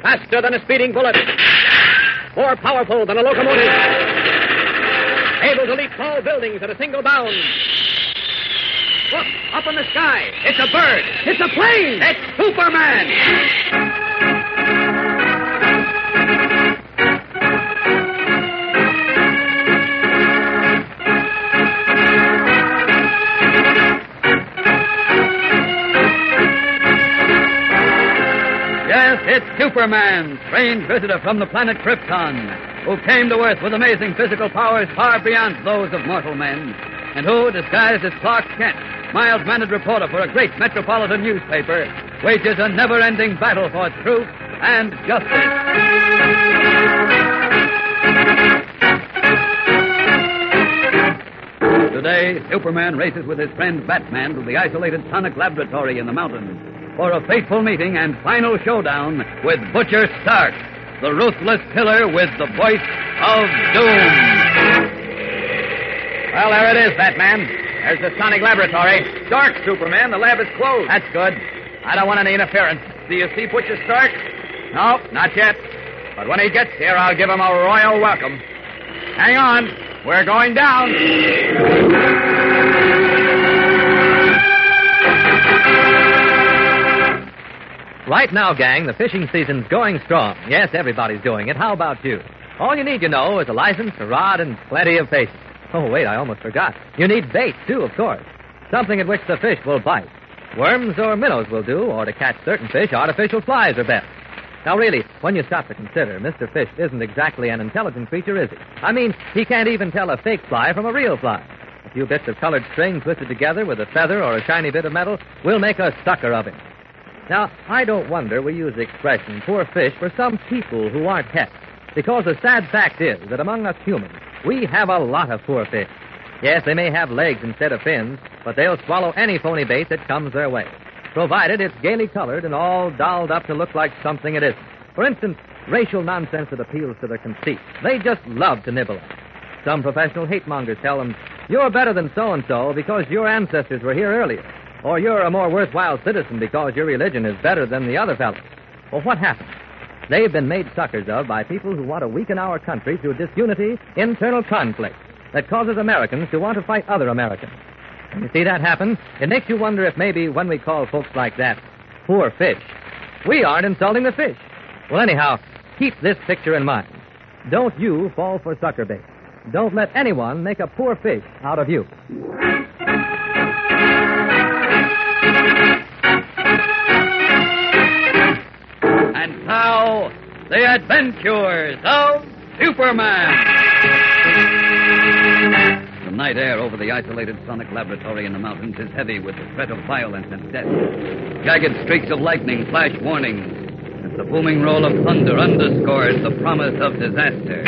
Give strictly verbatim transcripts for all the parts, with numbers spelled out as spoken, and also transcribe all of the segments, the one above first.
Faster than a speeding bullet. More powerful than a locomotive. Able to leap tall buildings at a single bound. Look, up in the sky. It's a bird. It's a plane. It's Superman. It's Superman, strange visitor from the planet Krypton, who came to Earth with amazing physical powers far beyond those of mortal men, and who, disguised as Clark Kent, mild-mannered reporter for a great metropolitan newspaper, wages a never-ending battle for truth and justice. Today, Superman races with his friend Batman to the isolated Sonic Laboratory in the mountains for a fateful meeting and final showdown with Butcher Stark, the ruthless killer with the voice of doom. Well, there it is, Batman. There's the Sonic Laboratory. Dark, Superman. The lab is closed. That's good. I don't want any interference. Do you see Butcher Stark? No, not yet. But when he gets here, I'll give him a royal welcome. Hang on. We're going down. Right now, gang, the fishing season's going strong. Yes, everybody's doing it. How about you? All you need, you know, is a license, a rod, and plenty of patience. Oh, wait, I almost forgot. You need bait, too, of course. Something at which the fish will bite. Worms or minnows will do, or to catch certain fish, artificial flies are best. Now, really, when you stop to consider, Mister Fish isn't exactly an intelligent creature, is he? I mean, he can't even tell a fake fly from a real fly. A few bits of colored string twisted together with a feather or a shiny bit of metal will make a sucker of him. Now, I don't wonder we use the expression poor fish for some people who aren't pets, because the sad fact is that among us humans, we have a lot of poor fish. Yes, they may have legs instead of fins, but they'll swallow any phony bait that comes their way, provided it's gaily colored and all dolled up to look like something it isn't. For instance, racial nonsense that appeals to their conceit. They just love to nibble at it. Some professional hate mongers tell them, you're better than so-and-so because your ancestors were here earlier. Or you're a more worthwhile citizen because your religion is better than the other fellows. Well, what happens? They've been made suckers of by people who want to weaken our country through disunity, internal conflict, that causes Americans to want to fight other Americans. When you see that happen, it makes you wonder if maybe when we call folks like that poor fish, we aren't insulting the fish. Well, anyhow, keep this picture in mind. Don't you fall for sucker bait. Don't let anyone make a poor fish out of you. And now, the adventures of Superman. The night air over the isolated Sonic Laboratory in the mountains is heavy with the threat of violence and death. Jagged streaks of lightning flash warnings, as the booming roll of thunder underscores the promise of disaster.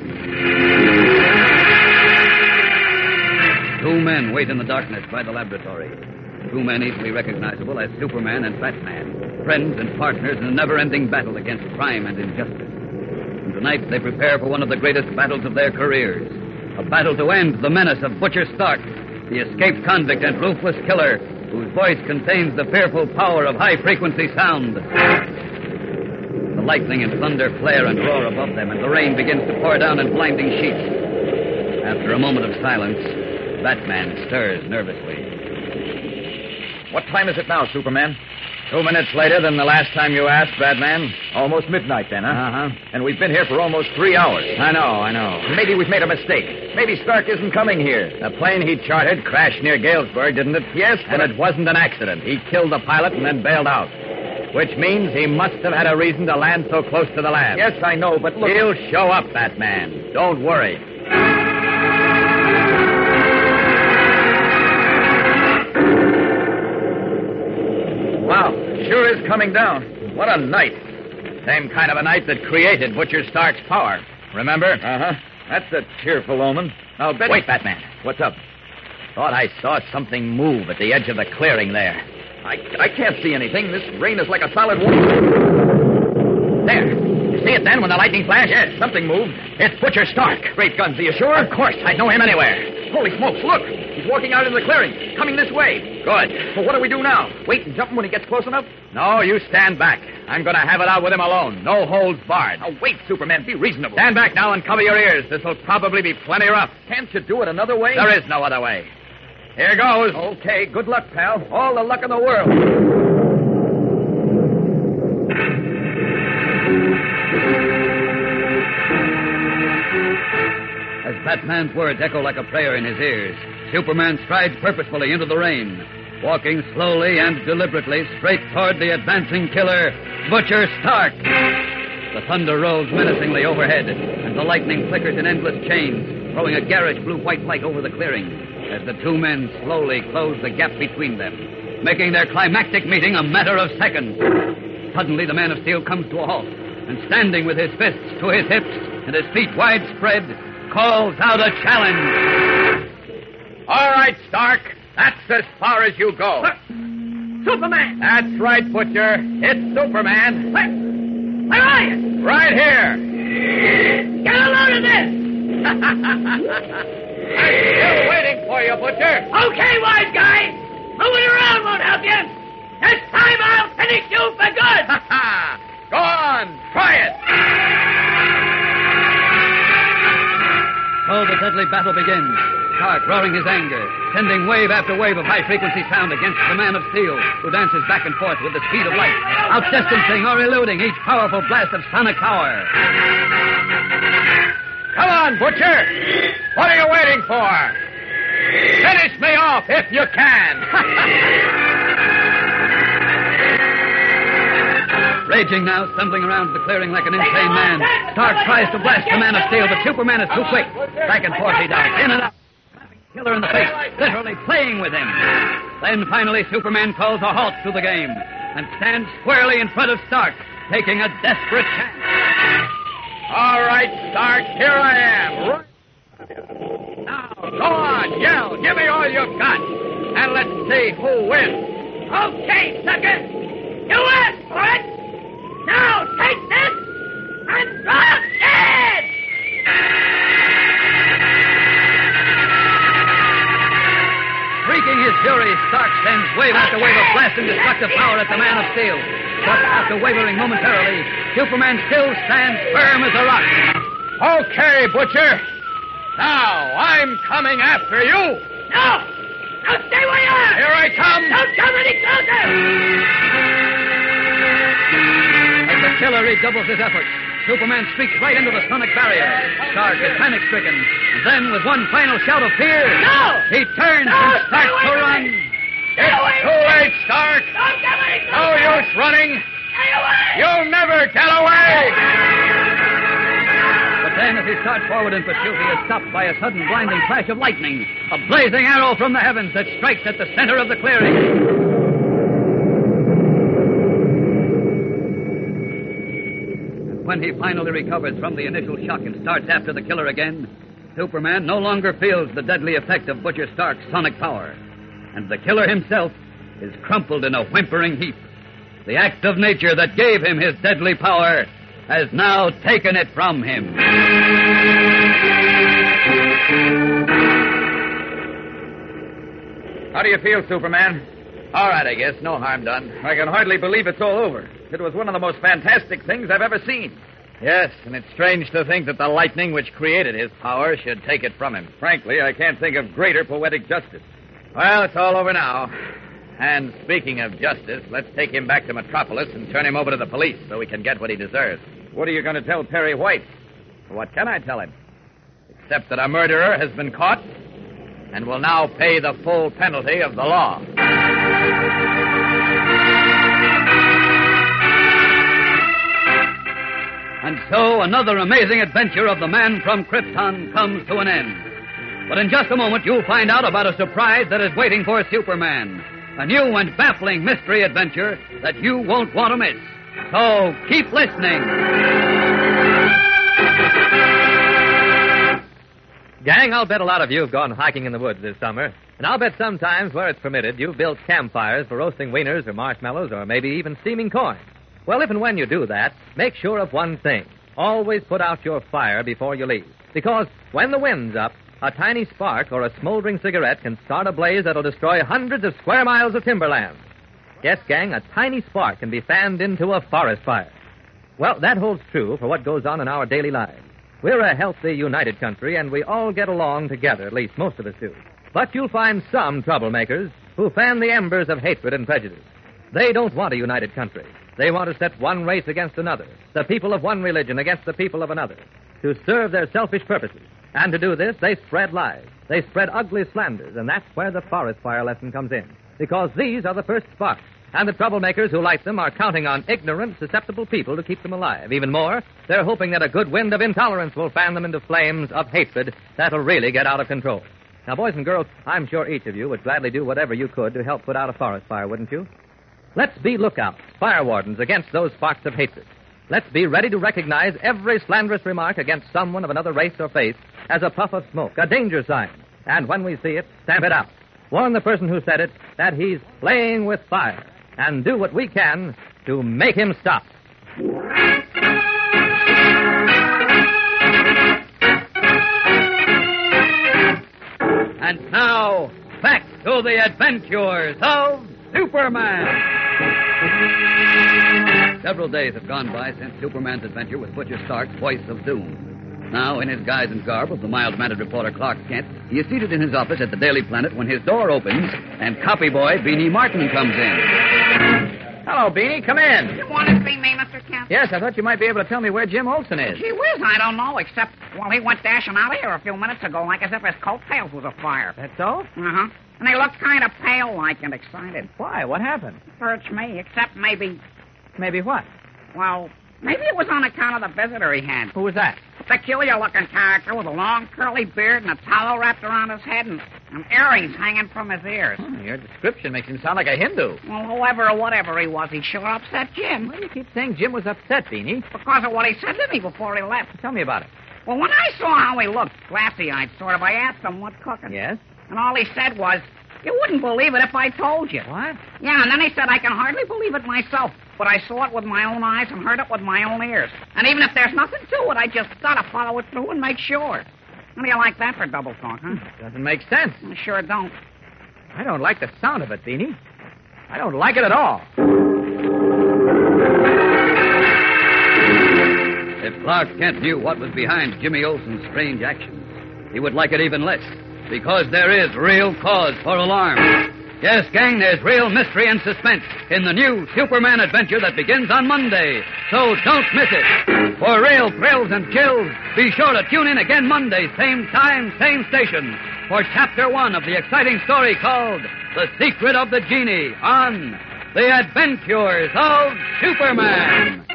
Two men wait in the darkness by the laboratory. Two men easily recognizable as Superman and Batman, friends and partners in a never-ending battle against crime and injustice. And tonight they prepare for one of the greatest battles of their careers, a battle to end the menace of Butcher Stark, the escaped convict and ruthless killer whose voice contains the fearful power of high-frequency sound. The lightning and thunder flare and roar above them, and the rain begins to pour down in blinding sheets. After a moment of silence, Batman stirs nervously. What time is it now, Superman? Two minutes later than the last time you asked, Batman. Almost midnight, then, huh? Uh-huh. And we've been here for almost three hours. I know, I know. Maybe we've made a mistake. Maybe Stark isn't coming here. The plane he chartered crashed near Galesburg, didn't it? Yes, And but it wasn't an accident. He killed the pilot and then bailed out. Which means he must have had a reason to land so close to the lab. Yes, I know, but look... He'll show up, Batman. Don't worry. Wow, sure is coming down. What a night. Same kind of a night that created Butcher Stark's power. Remember? Uh-huh. That's a cheerful omen. I'll bet... Wait, Batman. What's up? Thought I saw something move at the edge of the clearing there. I, I can't see anything. This rain is like a solid wall. There. You see it then when the lightning flashed? Yes, something moved. It's Butcher Stark. Great guns, are you sure? Of course. I'd know him anywhere. Holy smokes, look. He's walking out into the clearing, coming this way. Good. Well, what do we do now? Wait and jump him when he gets close enough? No, you stand back. I'm going to have it out with him alone. No holds barred. Now, wait, Superman. Be reasonable. Stand back now and cover your ears. This will probably be plenty rough. Can't you do it another way? There is no other way. Here goes. Okay, good luck, pal. All the luck in the world. As Batman's words echo like a prayer in his ears, Superman strides purposefully into the rain, walking slowly and deliberately straight toward the advancing killer, Butcher Stark. The thunder rolls menacingly overhead, and the lightning flickers in endless chains, throwing a garish blue-white light over the clearing as the two men slowly close the gap between them, making their climactic meeting a matter of seconds. Suddenly, the Man of Steel comes to a halt, and standing with his fists to his hips and his feet wide spread, calls out a challenge. All right, Stark. That's as far as you go. Look. Superman! That's right, Butcher. It's Superman. Where, where are you? Right here. Get a load of this! I'm still waiting for you, Butcher. Okay, wise guy. Moving around won't help you. This time I'll finish you for good. Go on. Try it. So the deadly battle begins. Stark roaring his anger, sending wave after wave of high-frequency sound against the Man of Steel, who dances back and forth with the speed of light, outdistancing or eluding each powerful blast of sonic power. Come on, Butcher. What are you waiting for? Finish me off if you can. Raging now, stumbling around the clearing like an insane man, Stark tries to blast the Man of Steel, but Superman is too quick. Back and forth he dives, in and out, slapping the killer in the face, literally playing with him. Then finally Superman calls a halt to the game and stands squarely in front of Stark, taking a desperate chance. All right, Stark, here I am. Right. Now, go on, yell. Give me all you've got. And let's see who wins. Okay, sucker. You asked for it. Now take this and drop dead! Shrieking his fury, Stark sends wave after wave of blasting destructive power at the Man of Steel. But after wavering momentarily, Superman still stands firm as a rock. Okay, Butcher. Now, I'm coming after you. No! Now stay where you are! Here I come. Don't come any closer! As the killer redoubles his efforts, Superman streaks right into the sonic barrier. Stark is panic-stricken. And then, with one final shout of fear, No! he turns No, and stay starts away to from run. me! It's away too from me! late, Stark. Don't come any No closer! use running. Stay away! You'll never get away. But then, as he starts forward in pursuit, he is stopped by a sudden blinding flash of lightning, a blazing arrow from the heavens that strikes at the center of the clearing. When he finally recovers from the initial shock and starts after the killer again, Superman no longer feels the deadly effect of Butcher Stark's sonic power, and the killer himself is crumpled in a whimpering heap. The act of nature that gave him his deadly power has now taken it from him. How do you feel, Superman? All right, I guess. No harm done. I can hardly believe it's all over. It was one of the most fantastic things I've ever seen. Yes, and it's strange to think that the lightning which created his power should take it from him. Frankly, I can't think of greater poetic justice. Well, it's all over now. And speaking of justice, let's take him back to Metropolis and turn him over to the police so he can get what he deserves. What are you going to tell Perry White? What can I tell him? Except that a murderer has been caught and will now pay the full penalty of the law. And so another amazing adventure of the Man from Krypton comes to an end. But in just a moment, you'll find out about a surprise that is waiting for Superman. A new and baffling mystery adventure that you won't want to miss. So keep listening. Gang, I'll bet a lot of you have gone hiking in the woods this summer. And I'll bet sometimes, where it's permitted, you've built campfires for roasting wieners or marshmallows or maybe even steaming corn. Well, if and when you do that, make sure of one thing. Always put out your fire before you leave. Because when the wind's up, A tiny spark or a smoldering cigarette can start a blaze that'll destroy hundreds of square miles of timberland. Yes, gang, a tiny spark can be fanned into a forest fire. Well, that holds true for what goes on in our daily lives. We're a healthy, united country, and we all get along together, at least most of us do. But you'll find some troublemakers who fan the embers of hatred and prejudice. They don't want a united country. They want to set one race against another, the people of one religion against the people of another, to serve their selfish purposes. And to do this, they spread lies. They spread ugly slanders, and that's where the forest fire lesson comes in. Because these are the first sparks, and the troublemakers who light them are counting on ignorant, susceptible people to keep them alive. Even more, they're hoping that a good wind of intolerance will fan them into flames of hatred that'll really get out of control. Now, boys and girls, I'm sure each of you would gladly do whatever you could to help put out a forest fire, wouldn't you? Let's be lookouts, fire wardens against those sparks of hatred. Let's be ready to recognize every slanderous remark against someone of another race or faith as a puff of smoke, a danger sign. And when we see it, stamp it out. Warn the person who said it that he's playing with fire. And do what we can to make him stop. And now, back to the adventures of Superman. Several days have gone by since Superman's adventure with Butcher Stark's Voice of Doom. Now, in his guise and garb of the mild-mannered reporter Clark Kent, he is seated in his office at the Daily Planet when his door opens and copy boy Beanie Martin comes in. Hello, Beanie. Come in. You want to see me, Mister Kent? Yes, I thought you might be able to tell me where Jim Olsen is. Gee whiz, I don't know, except, well, he went dashing out of here a few minutes ago like as if his coattails was afire. That's so? Uh-huh. And he looked kind of pale-like and excited. Why? What happened? Search me, except maybe, Maybe what? well, maybe it was on account of the visitor he had. Who was that? A peculiar-looking character with a long curly beard and a towel wrapped around his head and, and earrings hanging from his ears. Hmm, your description makes him sound like a Hindu. Well, whoever or whatever he was, he sure upset Jim. Why do you keep saying Jim was upset, Beanie? Because of what he said to me before he left. Tell me about it. Well, when I saw how he looked, glassy-eyed sort of, I asked him what cooking. Yes? And all he said was, you wouldn't believe it if I told you. What? Yeah, and then he said, I can hardly believe it myself, but I saw it with my own eyes and heard it with my own ears. And even if there's nothing to it, I just gotta follow it through and make sure. How do you like that for double talk, huh? Doesn't make sense. I sure don't. I don't like the sound of it, Beanie. I don't like it at all. If Clark Kent knew what was behind Jimmy Olsen's strange actions, he would like it even less, because there is real cause for alarm. Yes, gang, there's real mystery and suspense in the new Superman adventure that begins on Monday. So don't miss it. For real thrills and chills, be sure to tune in again Monday, same time, same station, for Chapter One of the exciting story called The Secret of the Genie on The Adventures of Superman.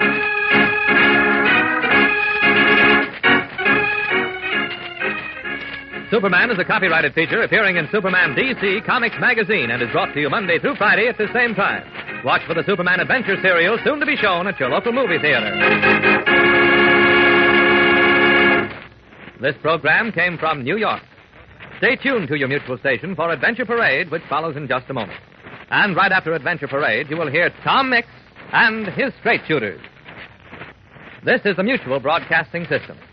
Superman is a copyrighted feature appearing in Superman D C Comics magazine and is brought to you Monday through Friday at the same time. Watch for the Superman Adventure serial soon to be shown at your local movie theater. This program came from New York. Stay tuned to your mutual station for Adventure Parade, which follows in just a moment. And right after Adventure Parade, you will hear Tom Mix and his Straight Shooters. This is the Mutual Broadcasting System.